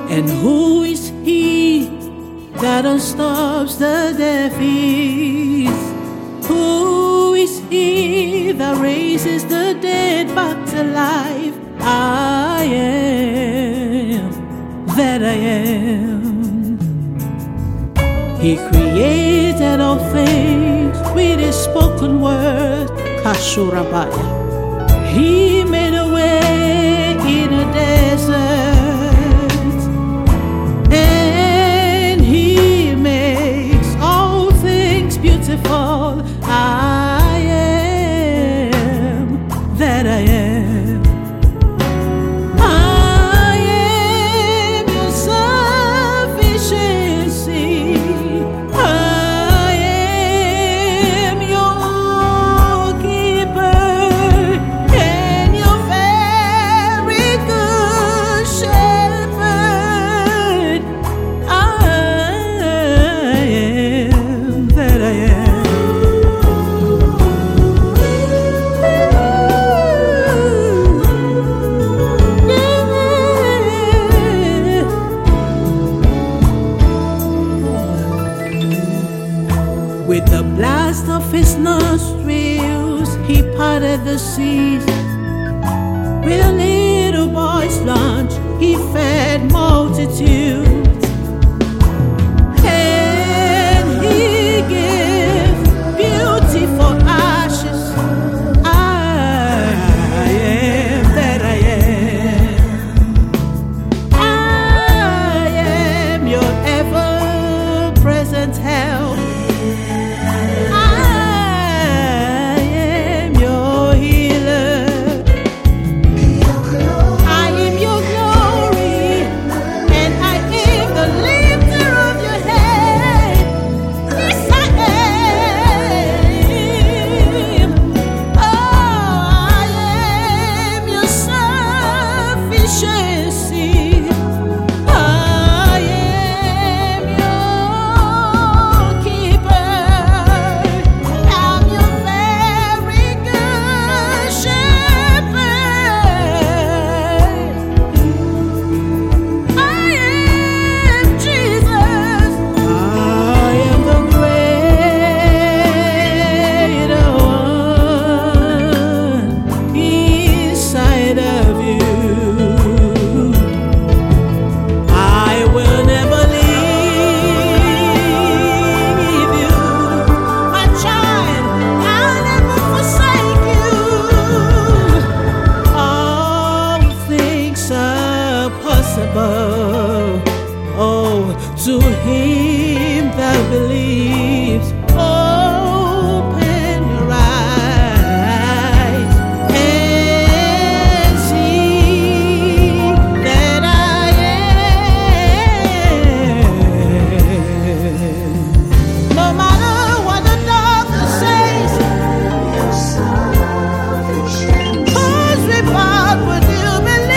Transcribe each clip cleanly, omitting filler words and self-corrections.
And who is he that unstops the deaf ears? Who is he that raises the dead back to life? I am that I am. He created all things with his spoken word. Kashurabaya. He made a way in a desert, and he makes all things beautiful. I am that I am. I am your sufficiency. I am your keeper and your very good shepherd. I am that I am. With the blast of his nostrils, he parted the seas. With a little boy's lunch, he fed multitudes. And he gave beauty for ashes. I am that I am. I am your ever-present help. Oh, to him that believes, open your eyes and see that I am. No matter what the doctor says, whose report would you believe?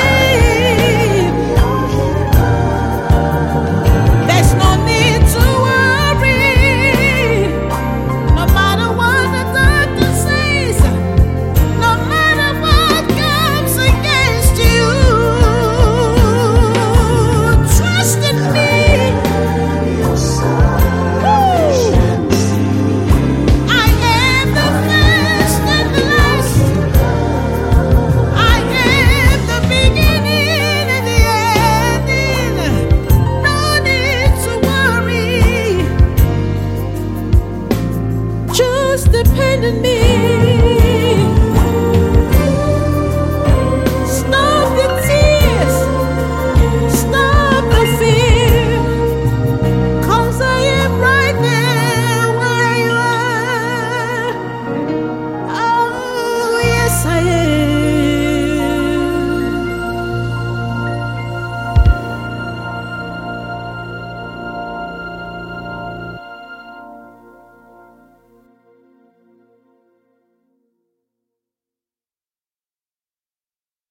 Just depend on me.